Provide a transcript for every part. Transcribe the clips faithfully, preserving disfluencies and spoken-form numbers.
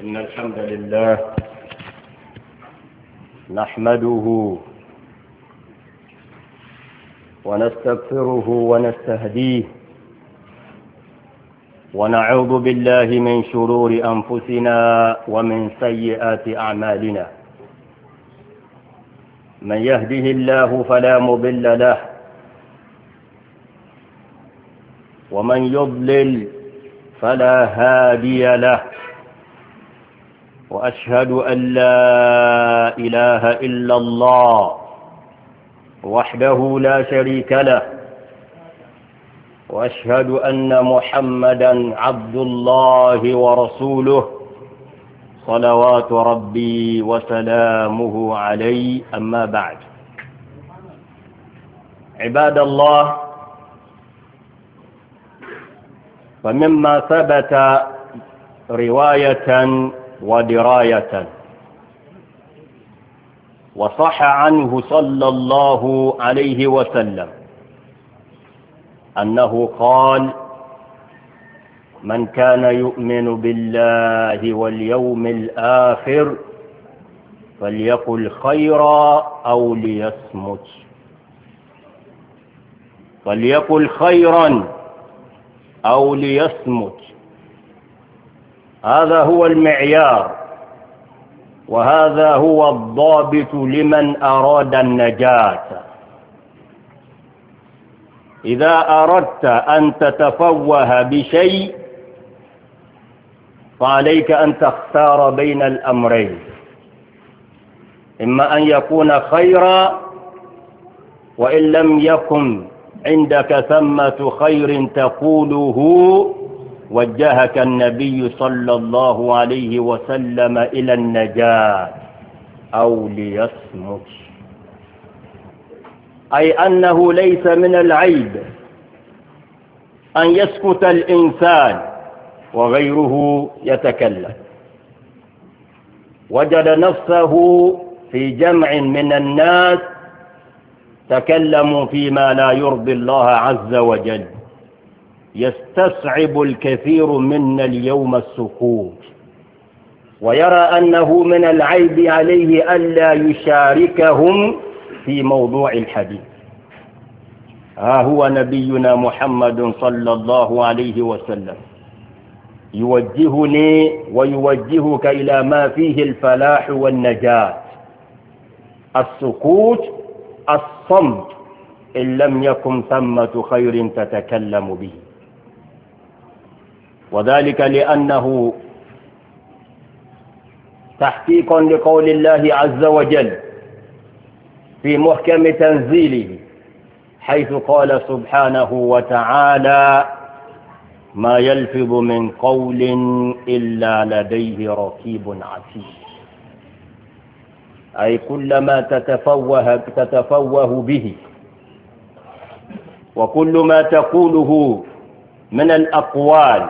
إن الحمد لله نحمده ونستغفره ونستهديه ونعوذ بالله من شرور أنفسنا ومن سيئات أعمالنا. من يهده الله فلا مضل له ومن يضلل فلا هادي له، وأشهد أن لا إله إلا الله وحده لا شريك له، وأشهد أن محمدا عبد الله ورسوله صلوات ربي وسلامه عليه. أما بعد، عباد الله، فمما ثبت رواية ودراية وصح عنه صلى الله عليه وسلم أنه قال: من كان يؤمن بالله واليوم الآخر فليقل خيرا أو ليصمت فليقل خيرا أو ليصمت. هذا هو المعيار، وهذا هو الضابط لمن أراد النجاة. إذا أردت أن تتفوه بشيء فعليك أن تختار بين الأمرين، إما أن يكون خيرا، وإن لم يكن عندك ثمة خير تقوله وجهك النبي صلى الله عليه وسلم إلى النجاة، أو ليصمت، أي أنه ليس من العيب أن يسكت الإنسان وغيره يتكلم. وجد نفسه في جمع من الناس تكلموا فيما لا يرضي الله عز وجل، يستصعب الكثير منا اليوم السكوت، ويرى أنه من العيب عليه ألا يشاركهم في موضوع الحديث. ها هو نبينا محمد صلى الله عليه وسلم يوجهني ويوجهك إلى ما فيه الفلاح والنجاة: السكوت، الصمت، إن لم يكن ثمة خير تتكلم به. وذلك لأنه تحقيق لقول الله عز وجل في محكم تنزيله، حيث قال سبحانه وتعالى: ما يلفظ من قول إلا لديه رقيب عتيد. أي كلما تتفوه تتفوه به وكل ما تقوله من الأقوال،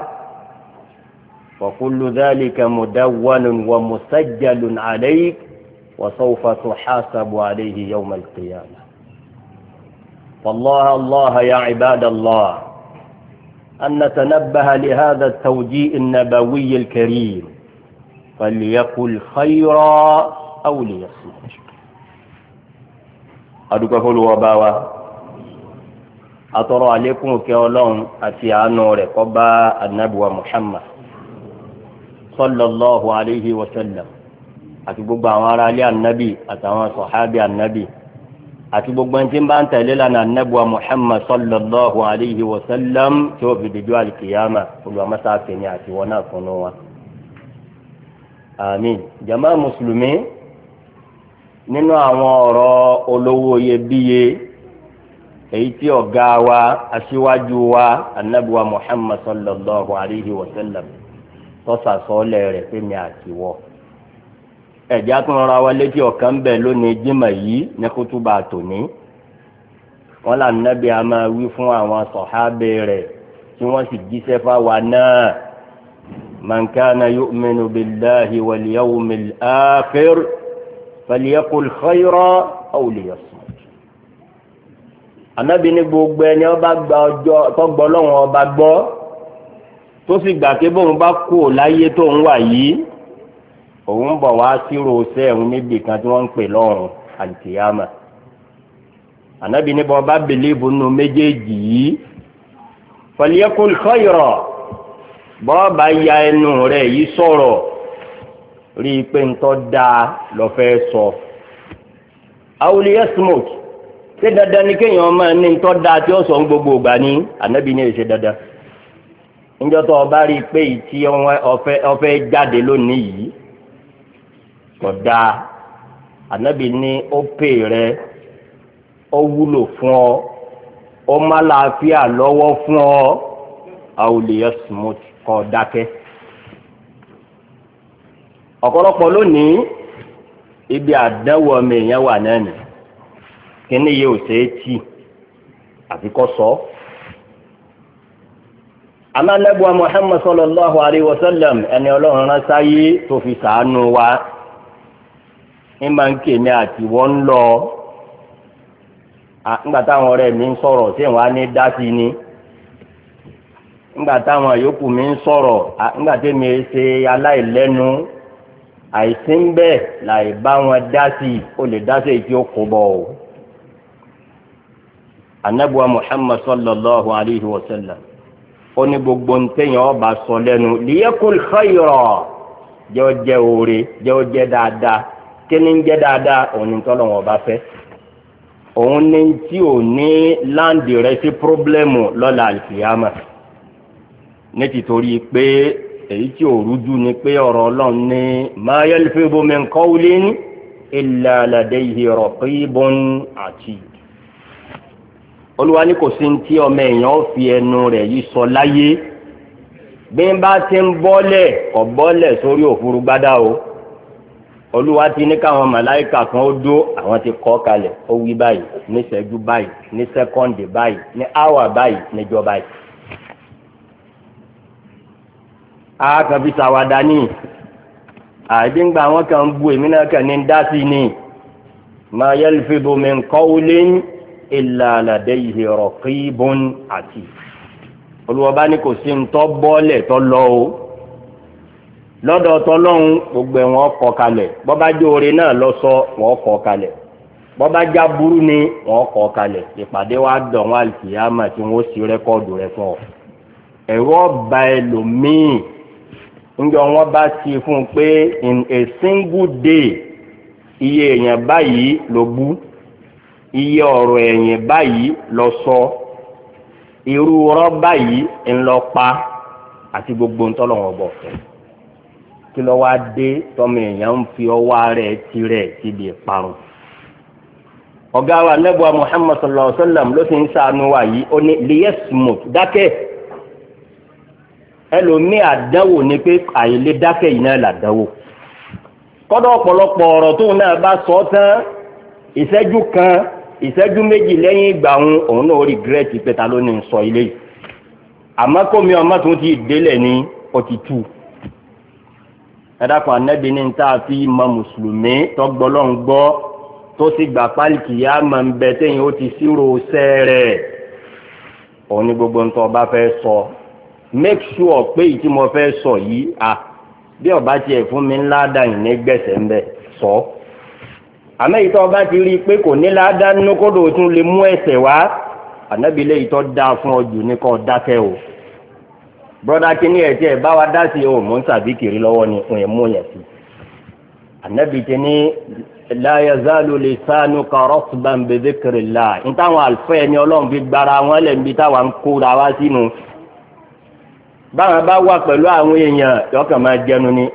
وكل ذلك مدون ومسجل عليك، وسوف تحاسب عليه يوم القيامة. فالله الله يا عباد الله أن نتنبه لهذا التوجيه النبوي الكريم: فليقل خيرا أو ليصمت. أدوك فلو وباوا أترى عليكم كيولون أتيانو رقبا النبوة محمد صلى الله عليه وسلم، àti gbogbo àwọn ará ilé ànábì àtàwọn sọ̀hábì ànábì àti gbogbo ẹni tí ń bá ń tẹ̀lé lánàá ànábì wa Muhammad sallallahu alayhi wa sallam tí ó fi dìjọ́ alìkìyàmà. olùwàmọ́sáfẹ́ ni àti wọn náà kúnnú wa. àmín. jama mùsùlùmí, nínú àwọn ọ̀rọ̀ olówó iyebíye èyí tí ọ̀gá wa aṣíwájú wa ànábì wa Muhammad sallallahu alayhi wa sallam tó sàsọ́ọ́lẹ̀ rẹ̀ pé mi àti wọ́ ẹ̀já tó rọra wa létí ọ̀kan bẹ̀ lónìí jímọ̀ yìí ní kútúbà tòní. wọ́n là nábì a máa wí fún àwọn sọ̀hábẹ́ rẹ̀ tí wọ́n sì jíṣẹ́ fáwa náà: man kana yu'minu billahi wal yawmil akhir falyaqul khayra aw liyasmut. ànábì ní gbogbo ẹni ó bá gba ọjọ́ tó gbọ́ lọ́wọ́ ọba gbọ́ tó sì gbà pé bóun bá kú láyé tó ń wà yìí òun bọ̀ wá sírò sẹ́ẹ̀hún níbi kan tí wọ́n ń pè lọ́run àlùkìyámà ànábì ní bọ́ bá bìlíìbù nù méjèèjì yìí falyakul khayra bọ́ bá ya ẹnu rẹ̀ yìí sọ̀rọ̀ rí i pé ntọ́ dáa lọ fẹ́ sọ aw liyasmut ṣé dandan ni kéèyàn máa ní ntọ́ dáa tí ó sọ ń gbogbo ìgbà ní ànábì ní èsè dandan níjọ́ tó o bá rí i pé ìtì ọ̀fẹ́ jáde lónìí yìí kódà ànábì ní ó pè rẹ ó wúlò fún ọ ó má láàfíà lọ́wọ́ fún ọ aw liyasmut kó dákẹ́. ọ̀pọ̀lọpọ̀ lónìí ibi àdánwò ọmọ èèyàn wà náà nì kíní yìí ò ṣeé tì àfi kó sọ. amánẹ́bùwà Muhammad sallallahu alayhi wa sallam ẹni ọlọ́run rán sáyé tó fi sàánú wa ní máa ń kéèmí àti wọ́n ń lọ nígbà táwọn ọ̀rẹ́ mi ń sọ̀rọ̀ tí wọ́n á ní dá sí ni nígbà táwọn yòókù mi ń sọ̀rọ̀ nígbà tí mi ṣe aláìlẹ́nu àìsí ń bẹ́ẹ̀ láì bá wọn dá sí i ó lè dá sí i tí ó kó bọ̀ o. anabuwa Muhammad sallallahu alayhi wa sallam ó ní gbogbo ntẹ̀yìn ọba sọ lẹ́nu liyakul khayra jẹ́ ó jẹ́ oore jẹ́ ó jẹ́ dáadáa kíni ń jẹ́ dáadáa òun ní tọ́lọ̀ wọn bá fẹ́ òun ní tí ò ní láǹdì rẹ sí pírọ́blẹ́mù lọ́la àlùfíàmà ní tìtorí pé èyí tí ò rújú ni pé ọ̀rọ̀ ọlọ́run ní ma yalfizu min qawlin illa ladayhi raqibun atid. olúwa ní kò sí tí ọmọ èèyàn fi ẹnu rẹ̀ yìí sọ láyé bí n bá ti ń bọ́lẹ̀ kọ̀ bọ́lẹ̀ sórí òfurufú gbádà o olúwa ti ní káwọn màláìkà kan ó dó àwọn ti kọ́ kalẹ̀ ó wí báyìí ní ìṣẹ́jú báyìí ní sẹ́kọ́ǹdì báyìí ní áwà báyìí níjọ́ báyìí. àákan fi ṣàwàdà ní àdíngbà wọn kàn ń bu èmi náà kàn ní dá sí ni ma yalfidu min qawlin illa ladayhi raqibun atid. olùwọ́bá ní kò sí ń tọ́ bọ́ọ̀lẹ̀ tọ́ lọ o lọ́dọ̀ tọ́lọ́hún gbogbo ẹ̀ wọ́n kọ́ kalẹ̀ bọ́bá jẹ́ oore náà lọ sọ wọ́n kọ́ kalẹ̀ bọ́bá já burú ni wọ́n kọ́ kalẹ̀ ìpàdé wa dọ̀ wọn àlùkìyámà tí wọ́n sì rẹ́kọ́ọ̀dù rẹ̀ fún ọ. ẹ̀rọ ọba ẹlòmíì ńjọ wọn bá ti fún un pé in a single day iye èèyàn báyìí ló bú iye ọ̀rọ̀ ẹ̀yìn báyìí lọ sọ irú ọ̀rọ̀ báyìí ńlọ pa àti gbogbo ńtọ́lọ́wọ́n bọ̀ fẹ́ kí ló wá dé tọ́mọ èèyàn ń fi ọwọ́ rẹ̀ tirẹ̀ síbi ìparun. ọ̀gá wa nẹ́bùa Muhammad sallallahu alayhi wa sallam ló ti ń sànú wa yìí ó ní liyasmut dákẹ́ ẹlòmíì àdánwò ni pé àìlè dákẹ́ yìí náà làdánwò kọ́dọ̀ ọ̀pọ̀lọpọ̀ ọ̀rọ̀ tóun náà bá sọ tán ìṣẹ́jú kan ìṣẹ́jú méjì lẹ́yìn ìgbà òun òun náà rìgírẹ́tì pé ta ló ní sọ ilé yìí àmọ́ kó mi ọmọ tó ti délẹ̀ ní ó ti tú ẹ̀dàpọ̀ anẹ́bí ní ta fi mọ mùsùlùmí tọ́gbọ́lọ́ ń gbọ́ tó sì gbà pálíkì yá máa ń bẹ téyìn ó ti sírò sẹ́rẹ̀ òun ní gbogbo nǹkan ọba fẹ́ sọ make sure pé ìtí mo fẹ́ sọ yìí à bí ọba tiẹ̀ fún mi ńlá dàyìn ní gbẹ̀sẹ̀ ń bẹ̀ sọ àmọ́ ìtọ́ ọba ti rí i pé kò ní ládá nínú kódò tún lè mú ẹsẹ̀ wá ànábì lè ìtọ́ dáa fún ọjù ní kò dákẹ́ o broda kini ẹ tiẹ bá wa dá sí o mò ń sàbí kiri lọ́wọ́ ni fún ẹ mú yẹn sí anabi ti ní la yazalu lisanuka ratban bi dhikrillah n táwọn àlùfẹ́ ni ọlọ́run fi gbára wọn lẹ̀ níbi táwọn ń kóra wá sínú báwọn bá wà pẹ̀lú àwọn èèyàn yọkàn máa jẹnu ní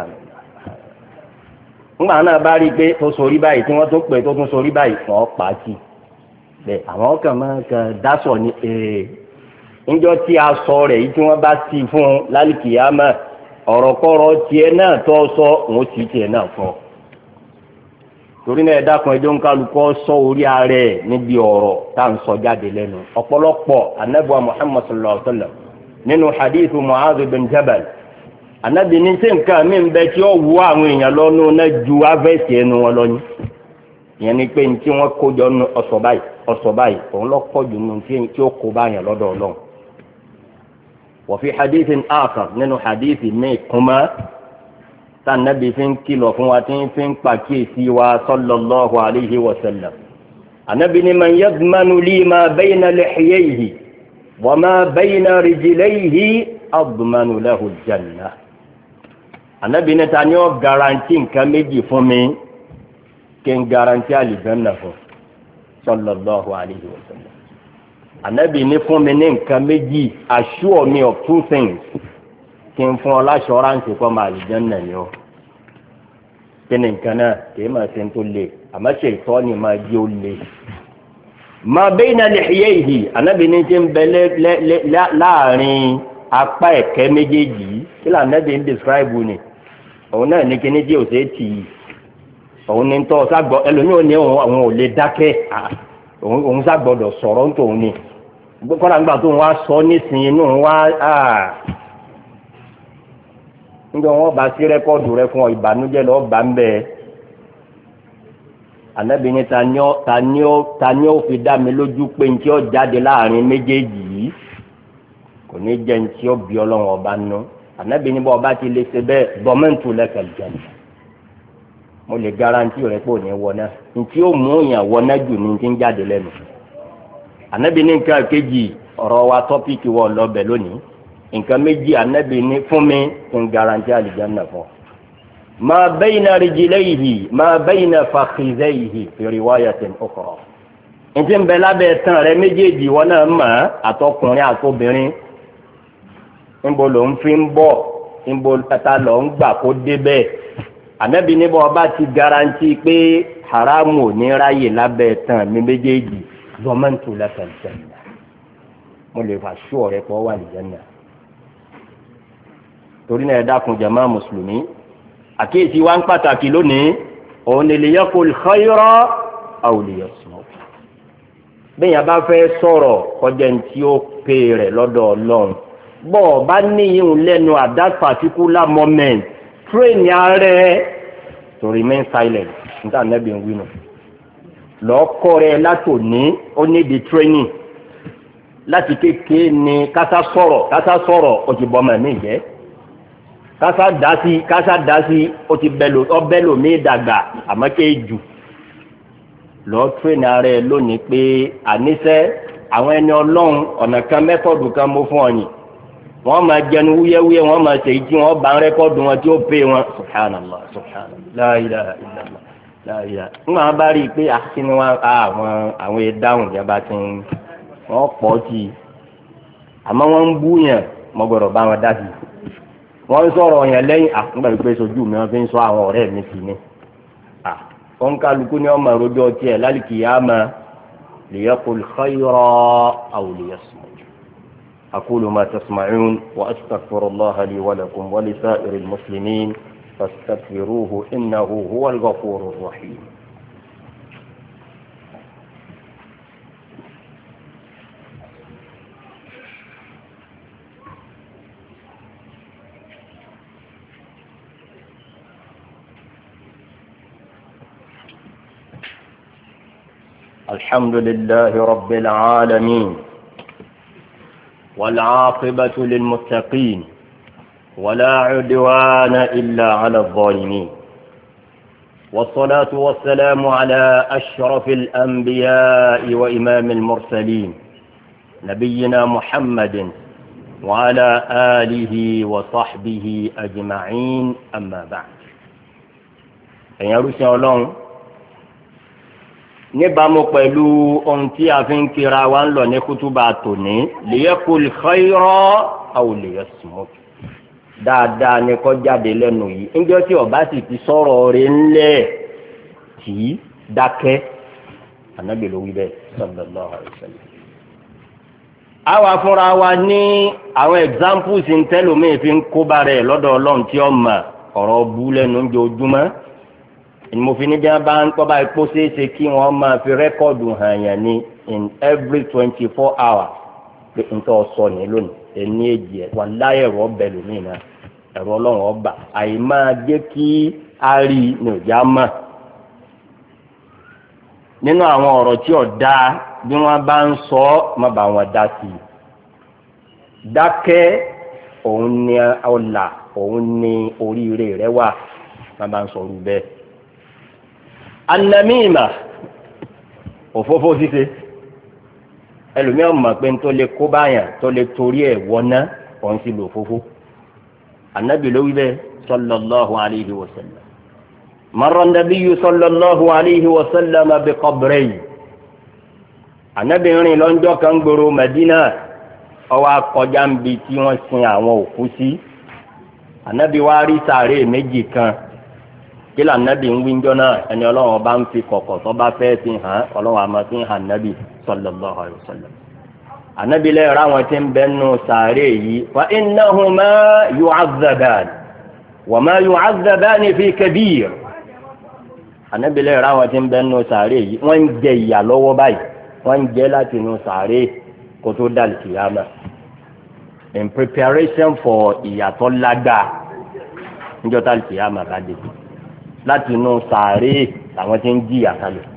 ńgbà náà bá rí i pé tó sorí báyìí tí wọ́n tó pè tó tún sorí báyìí wọ́n pa á sí bẹ́ẹ̀ àwọn kan máa kàn dásọ̀ ní ee níjọ́ tí a sọ rẹ̀ yìí tí wọ́n bá sí fún un lálùkìyàmà ọ̀rọ̀kọ́rọ̀ tiẹ̀ náà tó sọ òun sì tiẹ̀ náà fọ́ torí náà ẹ̀dá kan ẹjọ́ ń kálukọ́ sọ orí ara ẹ̀ níbi ọ̀rọ̀ tá à ń sọ jáde lẹ́nu ọ̀pọ̀lọpọ̀ anabiwa Muhammad sallallahu alaihi wa sallam nínú hadithu Mu'adh bin Jabal anabi ní sẹ́ nǹkan mi ń bẹ tí ó wú àwọn èèyàn lọ́nu náà ju avẹ́sì ẹnu wọn lọ́ni ìyẹn ni pé ní tí wọ́n kó jọ ọ̀sọ̀ báyìí ọ̀sọ̀ báyìí òun lọ́pọ̀ jù nù tí ó kó báyàn lọ́dọ̀ ọlọ́run. وفي حديث آخر ننو حديث مي كما tá nàbí fi ń kìlọ̀ fún wa tí ń fi ń pàkíyèsí wa sallallahu alayhi wa sallam anabi ni man yadmanu li ma bayna lihiyayhi wa ma bayna rijlayhi admanu lahu aljanna anabi ni ta ni ó garanti nǹkan méjì fún mi kí n garanti aljanna fún sallallahu alayhi wa sallam anabi ni fún mi ní nǹkan méjì assure me of two things kí n fún ọ l'assurance kọ́ máa aljanna ni ó kí ni nǹkan náà kì í máa ṣe tó le àmọ́ ṣe ìtọ́ ni máa jẹ́ ó le. ma bayna lihiyayhi anabi ní ti ń bẹ láàrin apá ẹ̀kẹ́ méjèèjì kí là anabi ń describe ni òun náà ní kíní tí ò ṣe é tì í òun ní tọ́ ságbọ́ ẹlòmíràn ní àwọn ò lè dákẹ́ òun ságbọ́dọ̀ sọ̀rọ̀ ń tòun ni kọ́lá nígbà tó ń wá sọ nísìnyí inú ń wá nígbà wọn bá sí rẹ́kọ́ọ̀dù rẹ fún ọ ìbànújẹ́ lọ́ọ́ bá ń bẹ́ẹ̀ anabi ni ta ni ó ta ni ó ta ni ó fi dá mi lójú pé ntí ó jáde láàrin méjèèjì yìí kò ní jẹ́ ntí ó bí ọlọ́run ọba nù anabi ni bọ́ ọba ti lè ṣe bẹ́ẹ̀ dọ́mẹ́ntù lẹ́kẹ̀lẹ́ jẹ́nu mo lè garanti rẹ pé ò ní wọná ntí ó mú yàn wọná jù ní ti ń jáde lẹ́nu anabi ni nǹkan kejì ọ̀rọ̀ wa tọ́pìkì wọ̀ lọ́bẹ̀ lónìí nǹkan méjì anabi ni fún mi kí n garanti àlìjánnà fún ọ. ما بين رجليه ما بين فخذيه في رواية أخرى ǹjẹ́ ń bẹ lábẹ́ tán rẹ méjèèjì wọn náà mọ̀ àtọkùnrin àtobìnrin ńbo ló ń fi ń bọ̀ ńbo tata lọ ń gbà kó débẹ̀ ànábì níbo ọba ti garanti pé haramu ò ní ráyè lábẹ́ tán mi méjèèjì dọ́mẹ́ntù lẹ́fẹ̀ẹ́ mo lè fà sú ọ̀rẹ́ kọ́ wà ní Jánnà torí náà ẹ dákun jàmá mùsùlùmí àkíyèsí wa ń pàtàkì lónìí òun ni liyaqul khayra aw liyasmut bẹ́ẹ̀ yẹn bá fẹ́ sọ̀rọ̀ kọjá ní tí ó pè rẹ̀ lọ́dọ̀ ọlọ́run bọ́ ọ bá níyìn lẹ́nu at that particular moment train ààrẹ to remain silent níta nẹ́bí ń wí nù lọ́kọ́ rẹ látòní ó ní di training láti kékeré ní kásá sọ̀rọ̀ kásá sọ̀rọ̀ ó ti bọ́ ọmọ mi jẹ́ kásá dasi kásá dasi ó ti bẹ́lò ọbẹ̀lò mi dàgbà àmọ́ kéé jù lọ́ọ́ tírẹ̀nì ara ẹ lónìí pé àníṣe àwọn ẹni ọlọ́run ọ̀nà kan mẹ́kọ̀dù kan mú fún ọ̀yìn wọ́n máa jẹnu wúyẹ́wúyẹ́ wọ́n máa ṣèyí tí wọ́n bá ń rẹ́kọ̀dù wọn tí ó pè wọn subhanallah subhanallah la ilaha illallah la ilaha nígbà wọn bá rí i pé àkínní wọn àwọn àwọn ìdáhùn ìjọba ti ń wọ́n pọ̀ sí i àmọ́ wọ́n ń bú yẹn mọ́gbọ́dọ̀ bá wọn dá sí i wọ́n ń sọ̀rọ̀ yẹn lẹ́yìn àgbà pé sojú mi wọ́n fi ń sọ àwọn ọ̀rẹ́ mi sí ni wọ́n kálukú ní ọmọ ìròjọ́ ọtí ẹ̀ lálìkìyàmá liyaqul khayra aw liyasmut aqulu ma tasma'un wa astaghfirullaha li wa lakum wa lisa'iril muslimin fastaghfiruhu innahu huwal ghafurur rahim. الحمد لله رب العالمين والعاقبة للمتقين ولا عدوان إلا على الظالمين والصلاة والسلام على أشرف الأنبياء وإمام المرسلين نبينا محمد وعلى آله وصحبه أجمعين أما بعد أيها الرسول níbàámu pẹ̀lú ohun tí a fi ń kira wa ń lọ ní kútúbà tòní liyaqul khayra aw liyasmut dáadáa ni kó jáde lẹ́nu yìí ńjọ́ tí ọba sì ti sọ̀rọ̀ rẹ̀ ńlẹ̀ tí dákẹ́ Ànábì ló wí bẹ́ẹ̀ sallallahu alaihi wasallam. àwa fúnra wa ní àwọn examples ń tẹ́lómi fi ń kóbá rẹ̀ lọ́dọ̀ ọlọ́run tí ó mọ̀ ọ̀rọ̀ bú lẹ́nu ń jojúmọ́ ìmọ̀fin ní bíi bá ń kọ́ báyìí kó ṣeéṣe kí wọ́n máa fi rẹ́kọ̀dù hàn yàn ní in every twenty four hours pé n tó sọ ní lónìí ẹni èjì ẹ̀ wà láyé ẹ̀rọ ọbẹ̀ lónìí náà ẹ̀rọ ọlọ́run ọba àyè máa jẹ́ kí a rí ní òjá mọ̀ nínú àwọn ọ̀rọ̀ tí ò dáa bí wọ́n bá ń sọ má bá wọn dá sí i dákẹ́ òun ni ọ̀la òun ni oríire rẹ wà má bá ń sọ̀rọ̀ bẹ́ẹ̀. An-namima òfófó ṣíṣe ẹlòmíràn mọ̀ pé tó lè kó báyàn tó lè torí ẹ̀ wọná òun sì lò òfófó. Ànábì ló wí bẹ́ẹ̀ sallallahu alayhi wa sallam. marra an-nabiyyu sallallahu alayhi wa sallam bi qabrayn. Ànábì rìn lọ́jọ́ kan gbòòrò Mẹ́dínà ó wá kọjá ń bi tí wọ́n sin àwọn òkú sí. Ànábì wá rí sàárè méjì kan kí là Ànábì ń wíjọ́ náà ẹni ọlọ́run bá ń fi kọ̀kọ̀ tó bá fẹ́ fi hàn ọlọ́run àmọ́ fi hàn Ànábì sallallahu alayhi wa sallam. Ànábì lẹ́yìn ráwọn tí ń bẹ́ nù sàárè yìí fa innahuma yu'azzaban wa ma yu'azzaban fi kabir. Ànábì lẹ́yìn ráwọn tí ń bẹ́ nù sàárè yìí wọ́n ń jẹ ìyà lọ́wọ́ báyìí wọ́n ń jẹ láti nù sàárè kó tó dà kìyàmá in preparation for ìyàtọ̀ lágbà níjọ́ tá kìyàmá bá dé láti nù sàárè àwọn tí ń jìyà kalẹ̀.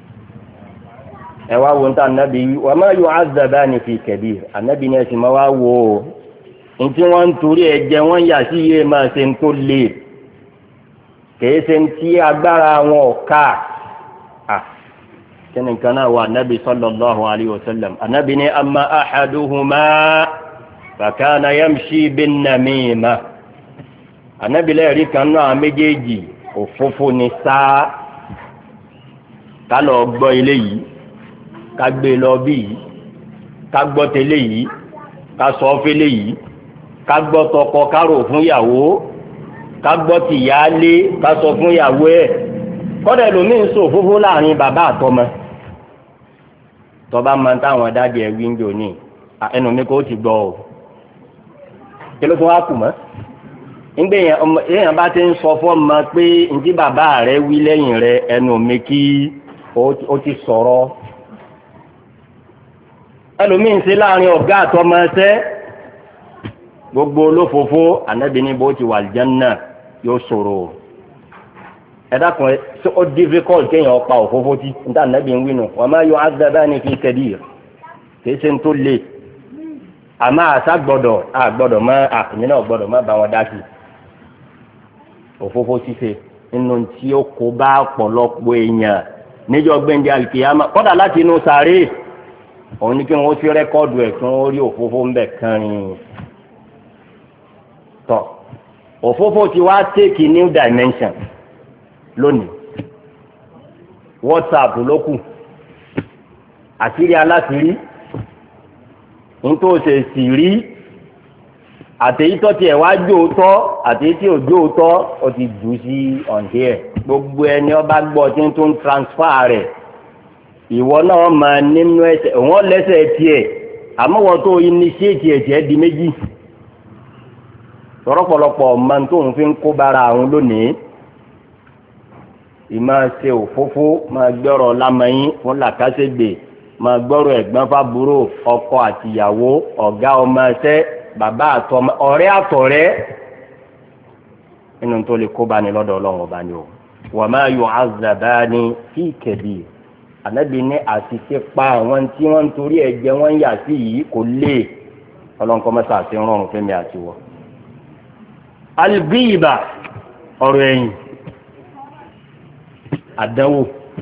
ẹ wá wo níta ànábì wa ma yu'azzabani fi kabir ànábì ní ẹsìn máa wá wo o ntí wọ́n ń torí ẹ jẹ wọ́n yà sí iye máa ṣe ń tó lé kìí ṣe ń tí agbára wọn ò ká kíni kan náà wà ànábì sallallahu alayhi wa sallam ànábì ní amma ahaduhuma fakana yamshi bin namima ànábì lẹ́ẹ̀rí kan náà méjèèjì òfófó ni sáá ká lọ gbọ́ ilé yìí ká gbé lọ bí yìí ká gbọ́ tẹ́lẹ̀ yìí ká sọ fẹ́lẹ̀ yìí ká gbọ́ tọkọ kárò fún ìyàwó ká gbọ́ tìyáálé ká sọ fún ìyàwó ẹ̀ kọ́dà ẹlòmíín sọ òfófó láàrin bàbá àtọmọ tọba máa ń táwọn dáàdi ẹ̀ wíńdò ní ẹnu mi kò ti gbọ́ o kí ló tún wá kù mọ́ ńgbé yẹn bá ti ń sọ fọ́ọ̀mù pé ntí bàbá rẹ̀ wí lẹ́yìn rẹ̀ ẹnu mi kí ó ti sọ̀rọ̀ ẹlòmíín ṣe láàrin ọ̀gá àtọmọ ẹsẹ́ gbogbo olófòfó ànábì ní bó ti wà àlùjánnà yóò sọ̀rọ̀ ẹ dákun ẹ ó difficult kéèyàn pa òfófó tí níta ànábì ń wínú wa ma yu'azzabani fi kabir kìí ṣe ń tó lé àmọ́ àṣà gbọ́dọ̀ àgbọ́dọ̀ má àkùnmí náà gbọ́dọ̀ má bá wọn dá sí òfófó ṣíṣe nínú tí ó kó bá pọ̀lọpọ̀ èèyàn níjọ́ gbẹ̀ndé alìkìyàmá kọ́dà láti inú sàárè òun ni kí wọ́n fi rẹ́kọ́ọ̀dù ẹ̀ kí wọ́n rí òfófó ń bẹ̀ kánrin tọ́ òfófó ti wá take a new dimension lónìí WhatsApp ló kù àṣírí aláṣírí nítòsí sì rí àtẹ̀yítọ́ tiẹ̀ wá jóòtọ́ àtẹ̀yítí ò jóòtọ́ ó ti jù sí ọ̀ǹdí ẹ̀ gbogbo ẹni ọba gbọ́ tí ń tún transfer rẹ̀ ìwọ náà máa nínú ẹsẹ̀ wọ́n lẹ́sẹ̀ tiẹ̀ àmọ́ wọ́n tó initiate tiẹ̀ di méjì tọ́rọ́pọ̀lọpọ̀ ọmọ tó ń fi ń kó bára àwọn lónìí ìmáa ṣe òfófó máa gbọ́rọ̀ lámẹ́yìn fún làkàṣègbè máa gbọ́rọ̀ ẹ̀gbọ́n fábúrò ọkọ àtìyàwó ọ̀gá ọmọ ẹsẹ̀ bàbá àtọmọ ọ̀rẹ́ àtọ̀rẹ́ nínú tó lè kó bá ní lọ́dọ̀ ọlọ́run ọba ni o wa ma yu'azzabani fi kabir ànábì ní àṣìṣe pa àwọn tí wọ́n ń torí ẹ̀jẹ̀ wọ́n ń yà sí yìí kò lè ọlọ́run kọ́ mẹ́ta àti rọrùn fẹ́mi àti wọ́. alghiba ọ̀rọ̀ ẹ̀yìn àdánwò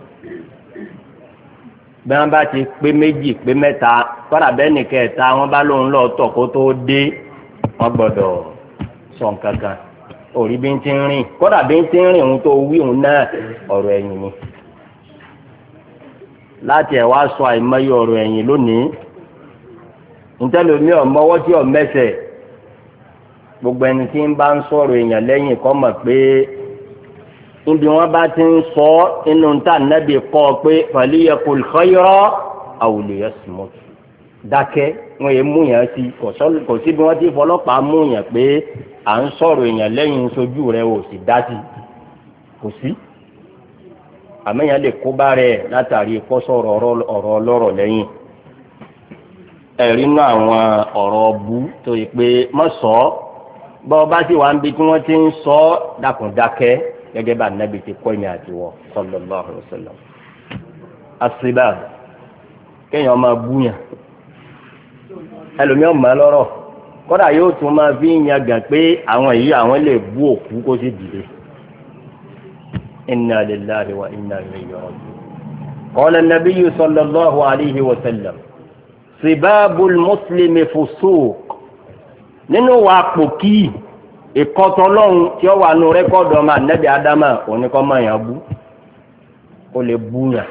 bí wọ́n bá ti pé méjì pé mẹ́ta kọ́dà bẹ́ẹ̀ ní kẹta wọ́n bá lóun lọ tọ̀ kó tó dé wọ́n gbọ́dọ̀ sọ nǹkan kan òrí bí ń ti rìn kọ́dà bí ń ti rìn òun tó wí òun náà ọ̀rọ̀ ẹ̀yìn ni láti ẹ̀ wá sọ àìmọye ọ̀rọ̀ ẹ̀yìn lónìí ntẹ́lómi ọ̀mọ́wọ́ tí ọ̀mẹ́sẹ̀ gbogbo ẹni tí ń bá ń sọ̀rọ̀ èèyàn lẹ́yìn kọ́ mọ̀ pé níbi wọ́n bá ti ń sọ inú ta nẹ́bí kọ́ pé faliyakul khayra aw liyasmut dákẹ́ wọ́n yẹ mú yàn sí kò sí bí wọ́n ti fọlọ́pàá mú yàn pé à ń sọ̀rọ̀ èèyàn lẹ́yìn sojú rẹ̀ ò sì dá sí kò sí àmẹ́yàn lè kó bá rẹ̀ látàrí kó sọ̀rọ̀ ọ̀rọ̀ ọlọ́rọ̀ lẹ́yìn ẹ̀rí inú àwọn ọ̀rọ̀ bú tó yẹ pé mọ́ sọ ọ́ bọ́ bá sì wá ń bi tí wọ́n ti ń sọ ọ́ dákùndákẹ́ gẹ́gẹ́ bá nàbì ti kọ́ ìmì àti wọ́ sallallahu alaihi wasallam. àṣìbà kéèyàn máa búyàn ẹlòmíràn máa lọ́rọ̀ kódà yóò tún máa fi yan gàn pé àwọn yìí àwọn lè bú òkú kó sì dìde inna lillahi wa inna ilayhi raji'un. qala an-nabiy sallallahu alayhi wa sallam sibabul muslimi fusuq nínú wa pòkì ìkọtọlọ́hún tí ó wà nù rẹ́kọ̀dù ọmọ ànábì ádámà òní kọ́ máa yàn bú ó lè bú yàn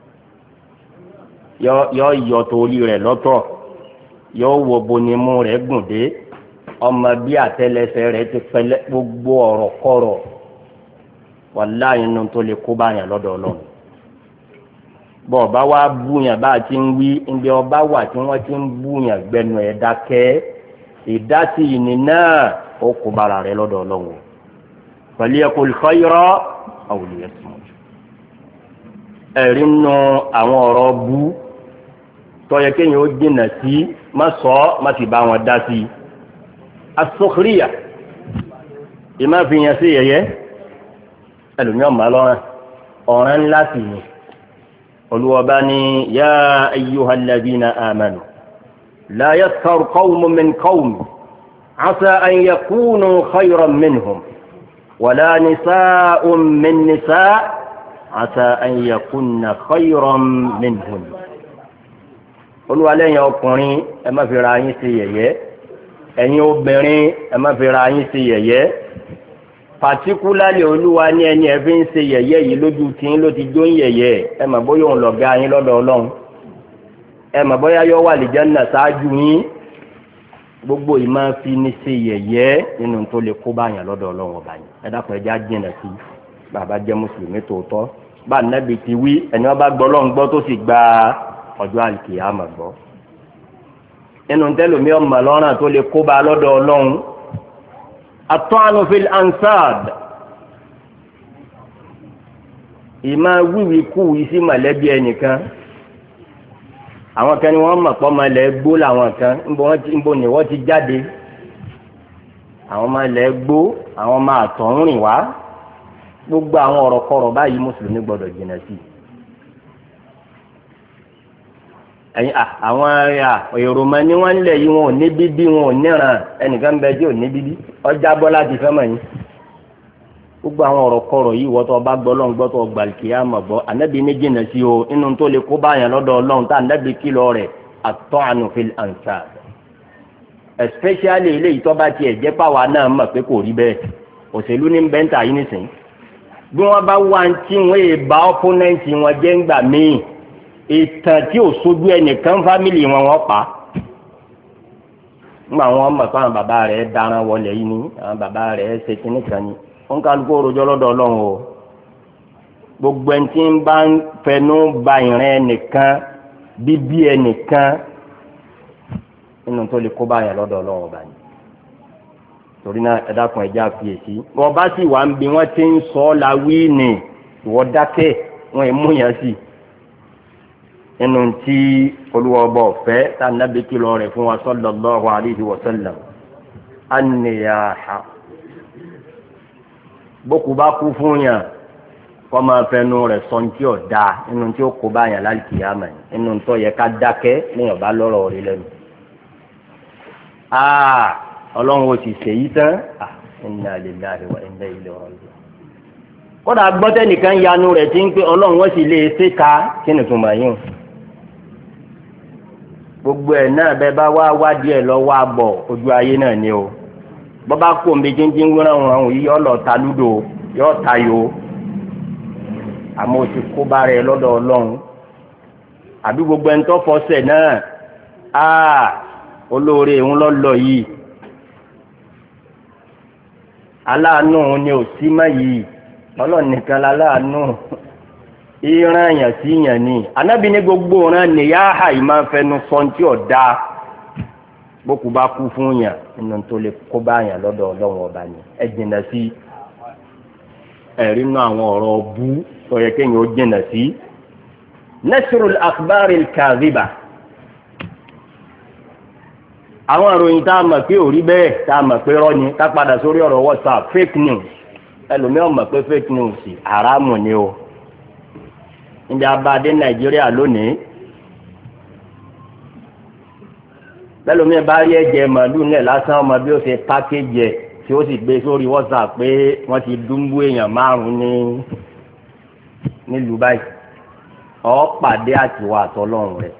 yọ yọ yọ torí rẹ̀ lọ́tọ̀ yọ wo bonimú rẹ̀ gùn dé ọmọ bí àtẹ́lẹsẹ̀ rẹ̀ ti pẹlẹ gbogbo ọ̀rọ̀ kọ̀rọ̀ wàláhì inú tó lè kó báyàn lọ́dọ̀ Ọlọ́run bọ ọba wa búyàn bá a ti ń wí ndé ọba wà tí wọ́n ti ń búyàn gbẹnu ẹ̀ dákẹ́ ìdásí ìní náà ó kó bára rẹ̀ lọ́dọ̀ Ọlọ́run falyaqul khayra aw liyasmut. ẹ̀rí nù àwọn ọ̀rọ̀ bú tọ́yẹ kéèyàn ó jìnnà sí má sọ má sì bá wọn dá sí i. as-sukhriya ìmá fi yẹn sí yẹ̀yẹ́ ẹlòmíràn má lọ́rùn ọ̀ràn ńlá sì ni olùwọ́ba ni yá ayyuhal ladhina amanu la yaskhar qawmun min qawmin asa an yakunu khayran minhum wala nisa'un min nisa' asa an yakunna khayran minhum. olùwàlẹ́yìn ọkùnrin ẹ má fi ra yín sí yẹ̀yẹ́ ẹ̀yin obìnrin ẹ má fi ra yín sí yẹ̀yẹ́ pàtíkúlálì olúwa ní ẹni ẹ fi ń ṣe yẹ̀yẹ́ yìí lójú tí ń ló ti jó ń yẹ̀yẹ́ ẹ mà bóyá òun lọ̀gá yín lọ́dọ̀ Ọlọ́run ẹ mà bóyá yọ wà lìjánà ṣáájú yín gbogbo yìí máa fi ní ṣe yẹ̀yẹ́ nínú tó lè kó báyàn lọ́dọ̀ Ọlọ́run ọba yìí ẹ dákun ẹjá jìnnà sí bàbá jẹ́ mùsùlùmí tòótọ́ bá nẹ́bi ti wí ẹni wọ́n bá gbọ́ Ọlọ́run gbọ́ tó sì gba ọjọ́ àlùkìyámà gbọ́ nínú tẹ́lómi ọmọ lọ́rùn tó lè kó bá lọ́dọ̀ Ọlọ́run at-ta'nu fil ansab ìmá wíwí kú yìí sí mọ̀lẹ́bí ẹnìkan àwọn kan ni wọ́n mọ̀ pọ́ mọ̀lẹ́ gbó làwọn kan níbo ni wọ́n ti jáde àwọn mọ̀lẹ́ gbó àwọn máa tọ̀ ń rìn wá gbogbo àwọn ọ̀rọ̀ kọ̀rọ̀ báyìí mùsùlùmí gbọ́dọ̀ jìnnà sí ẹ̀yin àwọn èrò mọ ní wọ́n lẹ̀ yìí wọn ò ní bíbí wọn ò níran ẹnìkan bẹ tí ò ní bíbí ọjà bọ́ láti fẹ́ mọ̀ yín gbogbo àwọn ọ̀rọ̀ kọ̀rọ̀ yìí wọ́tọ̀ ọba gbọ́ lọ́n gbọ́tọ̀ gbàlùkìyàmọ̀ gbọ́ ànábì ní jìnnà sí o inú tó lè kó báyàn lọ́dọ̀ Ọlọ́run tá ànábì kìlọ̀ rẹ̀ at-ta'nu fil ansab especially eléyìí tó bá tiẹ̀ jẹ́ pàwọn náà mọ̀ pé kò rí bẹ́ẹ̀ òṣèlú ní bẹ́ńtà yìí nìsín bí wọ́n bá wá ń tí wọ́n yé ba opponent wọn jẹ́ ńgbà míì ìtàn tí ò sojú ẹnìkan fámìlì wọn wọ́n pa ńgbà wọn mọ̀ pé àwọn bàbá rẹ̀ daran wọlé yìí ni àwọn bàbá rẹ̀ ṣe kíní kan ni wọn kálukú orojọ́ lọ́dọ̀ Ọlọ́run o gbogbo ẹni tí ń bá ń fẹnu ba ìrìn ẹnìkan bíbí ẹnìkan nínú tó lè kó báyà lọ́dọ̀ Ọlọ́run ọba ni torí náà ẹ dákun ẹjẹ àfiyèsí wọn bá sì wà ń bí wọn ti ń sọ ọ la wí ni ìwọ dákẹ́ wọn ì mú yẹn sí nínú tí Olúwa ọba ọ̀fẹ́ tá a nábì kìlọ̀ rẹ̀ fún wa sallallahu alayhi wa sallam an-niyaha bókù bá kú fún yàn kọ́ máa fẹnu rẹ̀ sọ ní tí ò dáa nínú tí ó kó bá yàn lálùkìyàmà nínú tó yẹ ká dákẹ́ léèyàn bá lọ́rọ̀ rí lẹ́nu. aa ọlọ́run ó ti ṣèyí tán inna lillahi wa inna ilayhi raji'un. kódà gbọ́tẹ́ nìkan yanu rẹ̀ ti ń pé ọlọ́run wọ́n sì lè ṣe ká kí ni tùmọ̀ yín. gbogbo ẹ̀ náà bẹ́ẹ̀ bá wá wádìí ẹ̀ lọ wá bọ̀ ojú ayé náà ni o bọ́bá kó omi jíjìn wúrán wọn yìí yọ lọ ta lúdò yọ ta yo àmọ́ o ti kó bá rẹ lọ́dọ̀ Ọlọ́run àbí gbogbo ẹni tó fọsẹ̀ náà aa olóore ń lọ lọ yìí aláàánú ni ò sí mọ́ yìí Ọlọ́run nìkan láàánú ìran yàn sí yàn ni anábì ní gbogbo ọ̀ràn nìyáhà yìí máa ń fẹnu sọ́ńtì ọ̀dà bókù bá kú fún yàn nínú tó lè kó bá yàn lọ́dọ̀ Ọlọ́run ọba ni ẹ jìnnà sí ẹ̀rí nínú àwọn ọ̀rọ̀ bú tó yẹ kéèyàn ó jìnnà sí nasrul akhbaril kadhiba àwọn ìròyìn tá a mọ̀ pé ò rí bẹ́ẹ̀ tá a mọ̀ pé rọ́ ni ká padà sórí ọ̀rọ̀ WhatsApp fake news ẹlòmíràn mọ̀ pé fake news haramu ni o níbi abáde Nàìjíríà lónìí bẹ́lómi bá rí ẹ̀jẹ̀ màálù náà lásán ọmọ bí ó ṣe pákéjì ẹ̀ tí ó sì gbé sórí WhatsApp pé wọ́n ti dúnbú èèyàn márùn-ún ní nílùú báyìí ọ pàdé àtiwọ́ àtọ́lọ́run rẹ̀.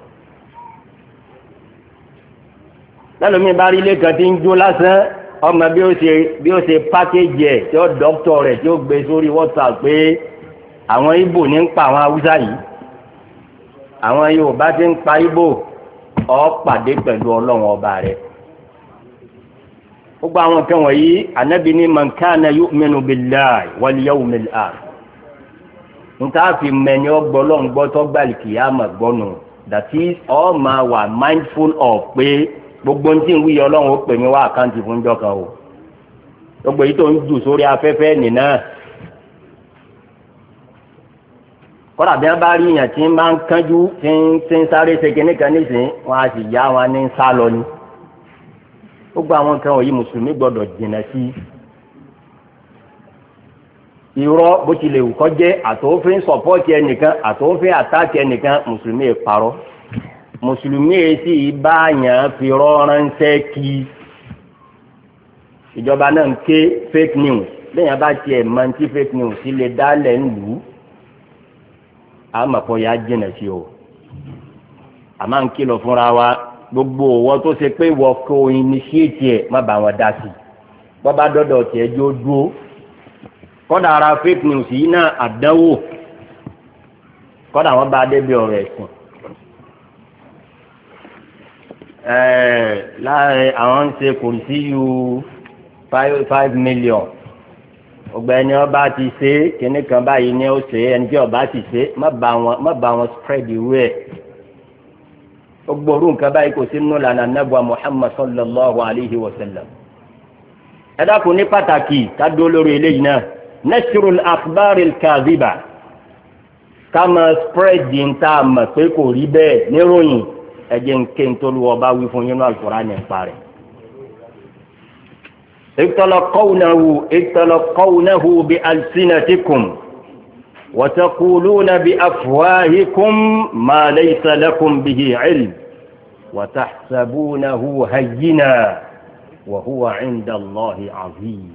lẹ́lòmíì bá rí ilé kan tí ń jó lásán ọmọ bí ó ṣe bí ó ṣe pákéjì ẹ̀ tí ó dọ́kítọ̀ rẹ̀ tí ó gbé sórí WhatsApp pé àwọn Ìgbò ní ń pa àwọn Haúsá yìí àwọn Yorùbá ti ń pa Ìgbò ọ pàdé pẹ̀lú ọlọ́run ọba rẹ̀. gbogbo àwọn nǹkan wọ̀nyí Ànábì ní man kana yu'minu billahi wal yawmil akhir nta fi mẹ́ni ọgbọ́lọ́n gbọ́tọ́ gbàlì kìyàmà gbọ́nù that is all ma wà mindful of pé gbogbo ntí ń wí ọlọ́run ó pè mí wá àkáǹtì fún jọ kan o gbogbo yìí tó ń jù sórí afẹ́fẹ́ nìna kọ́dà bí wọ́n bá rí yàn tí ń bá ń kánjú tí ń tí ń sáré ṣe kíní kan nísìnyí wọ́n á sì yá wọn ní sá lọ ni gbogbo àwọn kan wọ̀nyí mùsùlùmí gbọ́dọ̀ jìnnà sí irọ́ bó tilẹ̀ wù kó jẹ́ àtòfin sọ̀pọ́ọ̀tì ẹnìkan àtòfin àtàkì ẹnìkan mùsùlùmí è parọ́ mùsùlùmí è sì báyàn fi rọ́ ránṣẹ́ kí ìjọba náà ń ké fake news lẹ́yìn bá tiẹ̀ máa ń tí fake news sí lè dálẹ̀ ń lù ú àmọ̀pọ̀ yà á jìnà sí o àmọ́ ń kìlọ̀ fúnra wa gbogbo òwò tó ṣe pé ìwọ kó initiate ẹ̀ má bá wọn dá sí bọ́ bá dọ́dọ̀ tiẹ̀ jó dúró kọ́dà ara fake news yìí náà àdánwò kọ́dà wọ́n bá débi ọ̀rọ̀ ẹ̀sìn ẹ̀ẹ́ láàrin àwọn ń ṣe kùrìsí yu five five million ọgbẹ́ni ọba ti ṣe kíní kan báyìí ni ó ṣe ẹni tí ọba ti ṣe má bá wọn má bá wọn spread ìwé ẹ̀ gbogbo orú nǹkan báyìí kò sí nínú lànà nàbà Muhammad sallallahu alayhi wa sallam ẹ dákun ní pàtàkì ká dó lórí eléyìí náà. نشر الأخبار الكاذبة كما spread ينتا ما تكو ريبة نيروني أجن كنتول وباوي فنينو القرآن ينفاري اختلقونه اختلقونه بألسنتكم وتقولون بأفواهكم ما ليس لكم به علم وتحسبونه هينا وهو عند الله عظيم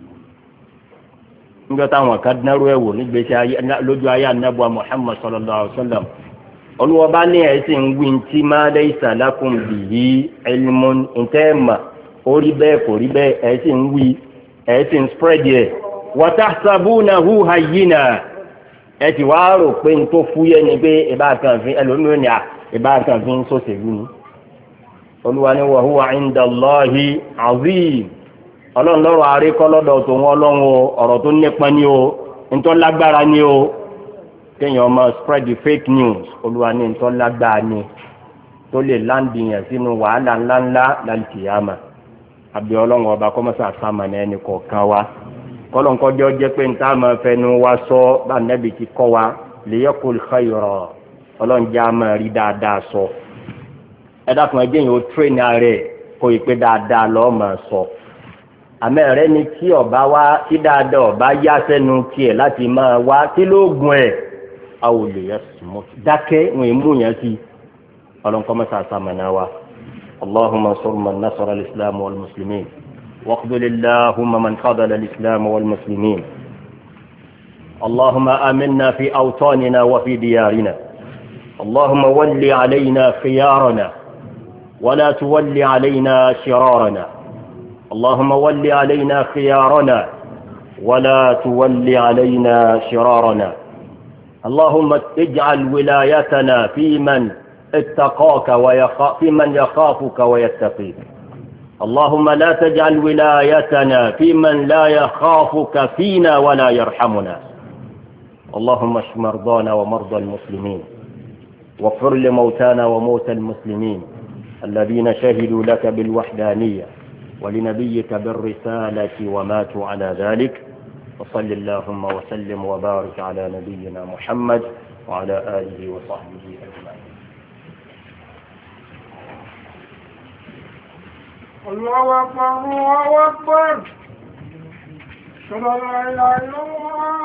nígbà táwọn kan dánrú ẹ̀ wò nígbèsè lójú ayé anábọ̀ Muhammad sallallahu alaihi wasallam olùwọ́ba ní ẹ̀sìn ń wí ntí ma laysa lakum bihi ilmun ntẹ́ mà ó rí bẹ́ẹ̀ kò rí bẹ́ẹ̀ ẹ̀sìn ń wí ẹ̀sìn spread yẹ wa tahsabunahu hayyina ẹ̀ ti wá rò pé n tó fúyẹ́ ni pé ìbá kan fi ẹlòmíràn ni ìbá kan fi ń sọ̀sẹ̀lú ni olùwà ni wa huwa inda Allahi azim ọlọ́run lọ́rọ̀ àríkọ́ lọ́dọ̀ tó wọ́n lọ́wọ́ ọ̀rọ̀ tó nípa ní o ntọ́ lágbára ní o kéèyàn ọmọ spread the fake news olúwa ní ntọ́ lágbára ní tó lè láǹdì yẹn sínú wàhálà ńláńlá lálùkìyàmà àbí ọlọ́run ọba kọ́mọ́sá sàmànà ẹnì kọ̀ọ̀kan wa kọ́lọ́nkọ́jọ́ jẹ́ pé ntá máa fẹnu wa sọ bá nẹ́bì ti kọ́ wa liyaqul khayra ọlọ́run já máa rí dáadáa sọ ẹ dákun ẹjẹ́ yìí ó tírẹ̀nì ààrẹ kó yìí pé dáadáa lọ́ọ́ máa sọ àmọ́ ẹ̀rẹ́ ni tí ọba wá tí dáadáa ọba yá sẹ́nu tiẹ̀ láti máa wá tí lóògùn ẹ̀ a ò lè yẹ sùnmọ́ dákẹ́ wọn èmú yẹn sí ọlọ́nkọ́ mẹ́ta sàmànà wa allahumma ansur man nasara al-islam wal muslimin waqdul allahumma man khadala al-islam wal muslimin allahumma aminna fi awtanina wa fi diyarina allahumma walli alayna khiyarana wala tuwalli alayna shirarana اللهم ول علينا خيارنا ولا تول علينا شرارنا اللهم اجعل ولايتنا في من اتقاك ويخاف في من يخافك ويتقيك اللهم لا تجعل ولايتنا في من لا يخافك فينا ولا يرحمنا اللهم اشف مرضانا ومرضى المسلمين واغفر لموتانا وموتى المسلمين الذين شهدوا لك بالوحدانية ولنبيك بالرسالة وماتوا على ذلك وصل اللهم وسلم وبارك على نبينا محمد وعلى آله وصحبه أجمعين. الله أكبر الله أكبر أشهد أن لا إله إلا الله